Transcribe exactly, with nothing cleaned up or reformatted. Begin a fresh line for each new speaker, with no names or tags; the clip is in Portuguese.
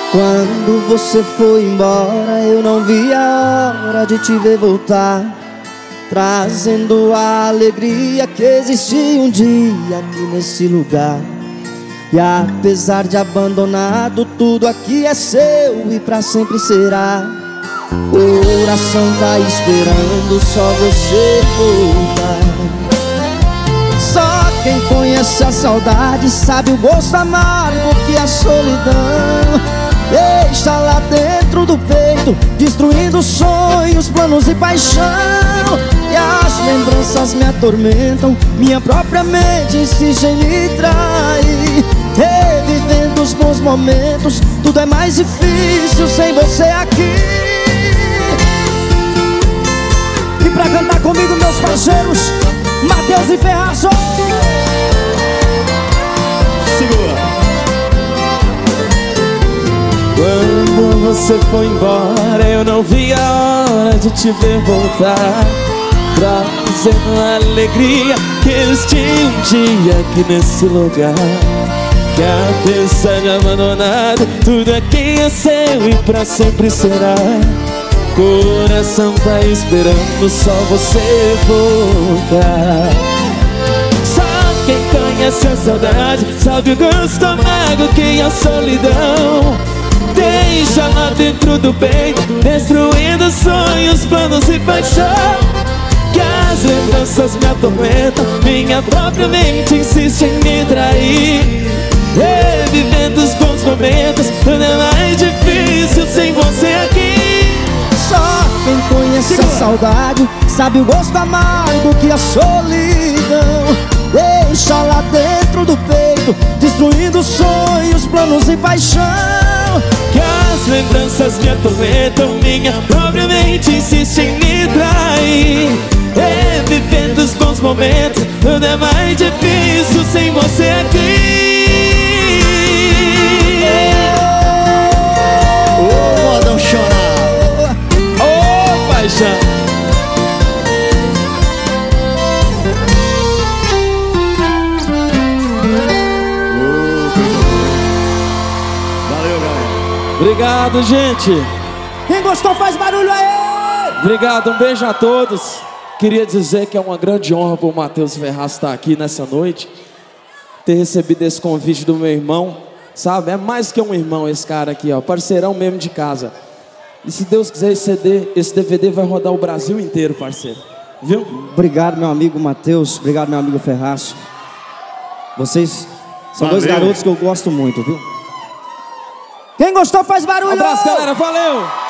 Quando você foi embora, eu não vi a hora de te ver voltar, trazendo a alegria que existia um dia aqui nesse lugar. E apesar de abandonado, tudo aqui é seu e pra sempre será. Coração tá esperando só você voltar. Só quem conhece a saudade sabe o gosto amargo que a solidão deixa lá dentro do peito, destruindo sonhos, planos e paixão. E as lembranças me atormentam, minha própria mente insiste em me trair. Revivendo os bons momentos, tudo é mais difícil sem você aqui. E pra cantar comigo, meus parceiros, Matheus e Ferraço.
Segura. Quando você foi embora, eu não vi a hora de te ver voltar, trazendo a alegria que existia um dia aqui nesse lugar. Que apesar de abandonado, tudo aqui é seu e pra sempre será. Coração tá esperando só você voltar. Só quem conhece a saudade sabe o gosto amargo que é a solidão deixa lá dentro do peito, destruindo sonhos, planos e paixão. Que as lembranças me atormentam, minha própria mente insiste em me trair. Revivendo os bons momentos, tudo é mais difícil sem você aqui.
Só quem conhece Segura. a saudade sabe o gosto amargo que a solidão deixa lá dentro do peito, destruindo sonhos, planos e paixão.
Que as lembranças me atormentam, minha própria mente insiste em me trair. Revivendo os bons momentos, tudo é mais difícil sem você aqui.
Ô, oh, modão chorar.
Ô, oh, paixão.
Valeu, galera.
Obrigado, gente.
Quem gostou faz barulho aí.
Obrigado, um beijo a todos. Queria dizer que é uma grande honra para o Matheus Ferraço estar aqui nessa noite, ter recebido esse convite do meu irmão, sabe? É mais que um irmão esse cara aqui, ó, parceirão mesmo de casa. E se Deus quiser, esse C D, esse D V D vai rodar o Brasil inteiro, parceiro. Viu?
Obrigado, meu amigo Matheus. Obrigado, meu amigo Ferraço. Vocês são Valeu. dois garotos que eu gosto muito, viu? Quem gostou faz barulho!
Um abraço, galera. Valeu!